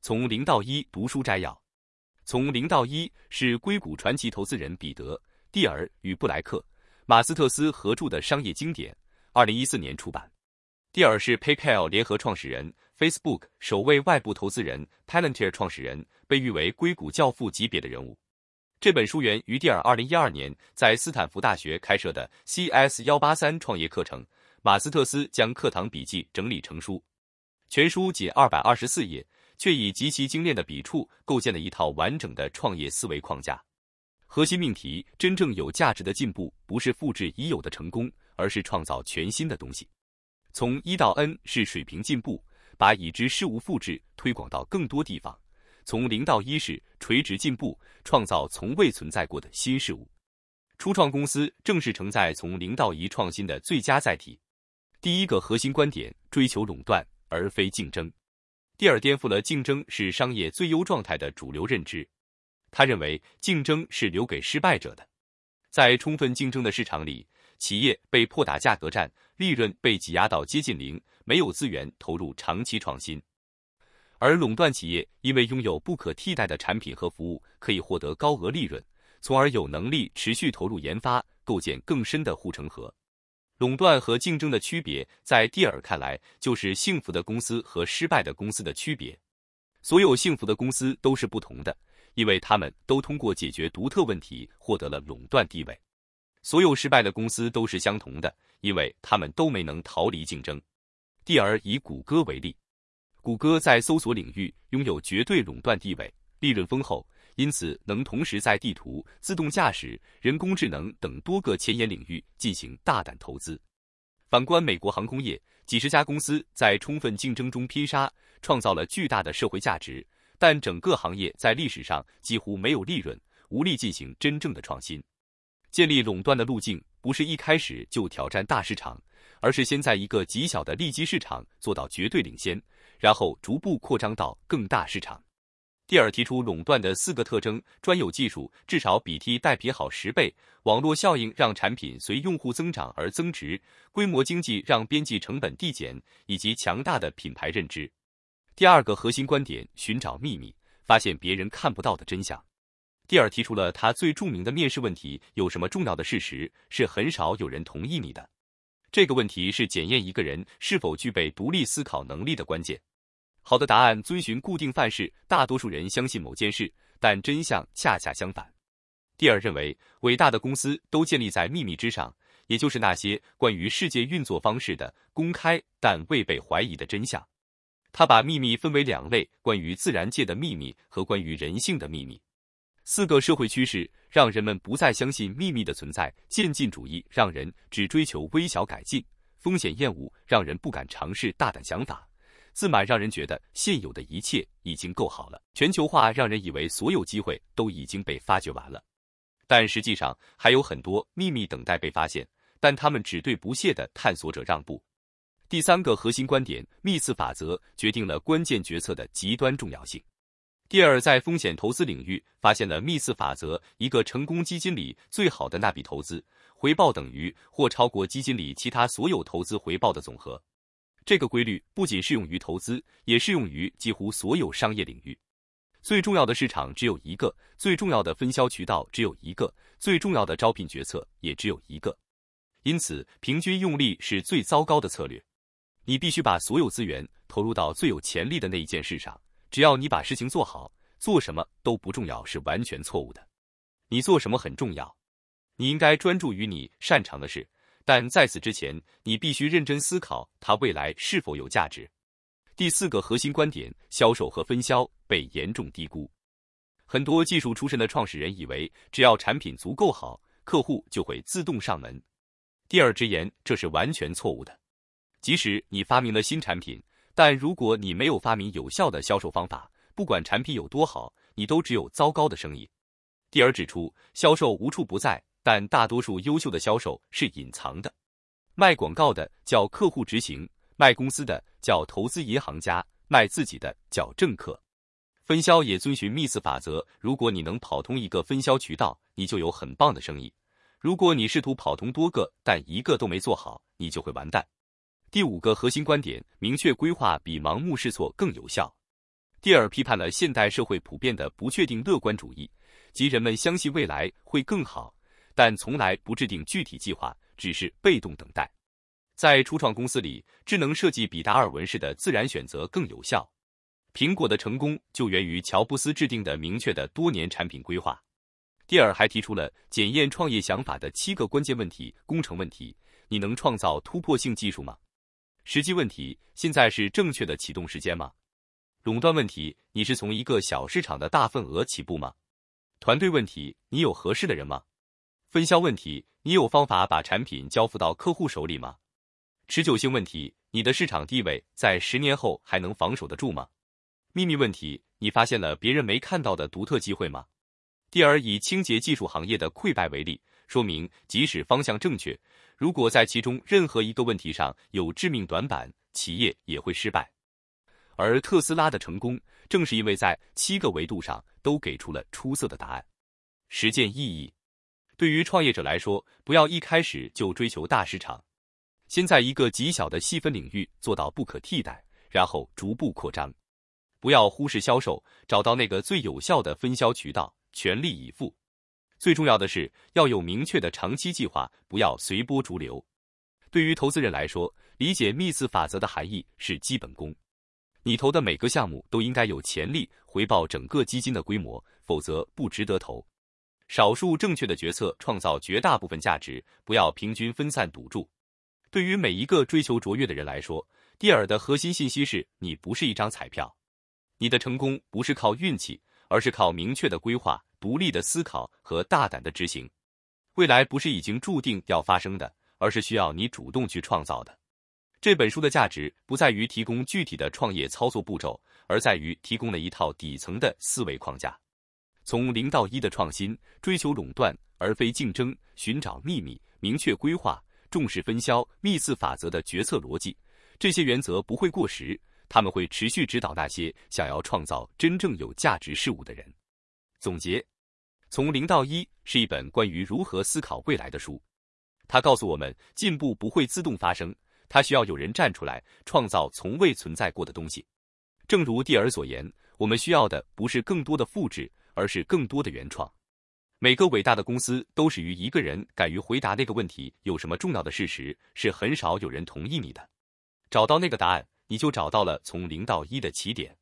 从零到一读书摘要。从零到一是硅谷传奇投资人彼得·蒂尔与布莱克·马斯特斯合著的商业经典，2014年出版。蒂尔是 PayPal 联合创始人 ，Facebook 首位外部投资人 ，Palantir 创始人，被誉为硅谷教父级别的人物。这本书源于蒂尔2012年在斯坦福大学开设的 CS183 创业课程，马斯特斯将课堂笔记整理成书。全书仅224页，却以极其精炼的笔触构建了一套完整的创业思维框架。核心命题：真正有价值的进步，不是复制已有的成功，而是创造全新的东西。从1到 N 是水平进步，把已知事物复制推广到更多地方。从0到1是垂直进步，创造从未存在过的新事物。初创公司正是承载从0到1创新的最佳载体。第一个核心观点：追求垄断而非竞争。蒂尔颠覆了竞争是商业最优状态的主流认知。他认为竞争是留给失败者的。在充分竞争的市场里，企业被迫打价格战，利润被挤压到接近零，没有资源投入长期创新。而垄断企业因为拥有不可替代的产品和服务，可以获得高额利润，从而有能力持续投入研发，构建更深的护城河。垄断和竞争的区别，在蒂尔看来，就是幸福的公司和失败的公司的区别。所有幸福的公司都是不同的，因为他们都通过解决独特问题获得了垄断地位。所有失败的公司都是相同的，因为他们都没能逃离竞争。蒂尔以谷歌为例，谷歌在搜索领域拥有绝对垄断地位，利润丰厚，因此能同时在地图、自动驾驶、人工智能等多个前沿领域进行大胆投资。反观美国航空业，几十家公司在充分竞争中拼杀，创造了巨大的社会价值，但整个行业在历史上几乎没有利润，无力进行真正的创新。建立垄断的路径不是一开始就挑战大市场，而是先在一个极小的利基市场做到绝对领先，然后逐步扩张到更大市场。蒂尔提出垄断的4个特征：专有技术至少比替代品好10倍，网络效应让产品随用户增长而增值，规模经济让边际成本递减，以及强大的品牌认知。第二个核心观点：寻找秘密，发现别人看不到的真相。蒂尔提出了他最著名的面试问题：有什么重要的事实是很少有人同意你的？这个问题是检验一个人是否具备独立思考能力的关键。好的答案遵循固定范式，大多数人相信某件事，但真相恰恰相反。蒂尔认为，伟大的公司都建立在秘密之上，也就是那些关于世界运作方式的公开但未被怀疑的真相。他把秘密分为2类：关于自然界的秘密和关于人性的秘密。4个社会趋势让人们不再相信秘密的存在：渐进主义让人只追求微小改进，风险厌恶让人不敢尝试大胆想法，自满让人觉得现有的一切已经够好了，全球化让人以为所有机会都已经被发掘完了。但实际上还有很多秘密等待被发现，但他们只对不懈的探索者让步。第3个核心观点：密次法则决定了关键决策的极端重要性。蒂尔在风险投资领域发现了密次法则，一个成功基金里最好的那笔投资，回报等于或超过基金里其他所有投资回报的总和。这个规律不仅适用于投资，也适用于几乎所有商业领域。最重要的市场只有一个，最重要的分销渠道只有一个，最重要的招聘决策也只有一个。因此，平均用力是最糟糕的策略。你必须把所有资源投入到最有潜力的那一件事上，只要你把事情做好，做什么都不重要是完全错误的。你做什么很重要，你应该专注于你擅长的事，但在此之前，你必须认真思考它未来是否有价值。第4个核心观点：销售和分销被严重低估。很多技术出身的创始人以为，只要产品足够好，客户就会自动上门。蒂尔直言，这是完全错误的。即使你发明了新产品，但如果你没有发明有效的销售方法，不管产品有多好，你都只有糟糕的生意。蒂尔指出，销售无处不在，但大多数优秀的销售是隐藏的。卖广告的叫客户执行，卖公司的叫投资银行家，卖自己的叫政客。分销也遵循密次法则，如果你能跑通一个分销渠道，你就有很棒的生意。如果你试图跑通多个，但一个都没做好，你就会完蛋。第5个核心观点：明确规划比盲目试错更有效。 蒂尔批判了现代社会普遍的不确定乐观主义，即人们相信未来会更好，但从来不制定具体计划，只是被动等待。在初创公司里，智能设计比达尔文式的自然选择更有效。苹果的成功就源于乔布斯制定的明确的多年产品规划。蒂尔还提出了检验创业想法的7个关键问题：工程问题，你能创造突破性技术吗？时机问题，现在是正确的启动时间吗？垄断问题，你是从一个小市场的大份额起步吗？团队问题，你有合适的人吗？分销问题，你有方法把产品交付到客户手里吗？持久性问题，你的市场地位在10年后还能防守得住吗？秘密问题，你发现了别人没看到的独特机会吗？蒂尔以清洁技术行业的溃败为例，说明即使方向正确，如果在其中任何一个问题上有致命短板，企业也会失败。而特斯拉的成功，正是因为在7个维度上都给出了出色的答案。实践意义，对于创业者来说，不要一开始就追求大市场，先在一个极小的细分领域做到不可替代，然后逐步扩张。不要忽视销售，找到那个最有效的分销渠道，全力以赴。最重要的是要有明确的长期计划，不要随波逐流。对于投资人来说，理解密斯法则的含义是基本功。你投的每个项目都应该有潜力回报整个基金的规模，否则不值得投。少数正确的决策创造绝大部分价值，不要平均分散赌注。对于每一个追求卓越的人来说，蒂尔的核心信息是：你不是一张彩票。你的成功不是靠运气，而是靠明确的规划、独立的思考和大胆的执行。未来不是已经注定要发生的，而是需要你主动去创造的。这本书的价值不在于提供具体的创业操作步骤，而在于提供了一套底层的思维框架。从0到1的创新，追求垄断而非竞争，寻找秘密，明确规划，重视分销，密斯法则的决策逻辑，这些原则不会过时，他们会持续指导那些想要创造真正有价值事物的人。总结，从0到1是一本关于如何思考未来的书。它告诉我们，进步不会自动发生，它需要有人站出来，创造从未存在过的东西。正如蒂尔所言，我们需要的不是更多的复制，而是更多的原创。每个伟大的公司都始于一个人敢于回答那个问题有什么重要的事实，是很少有人同意你的。找到那个答案，你就找到了从0到1的起点。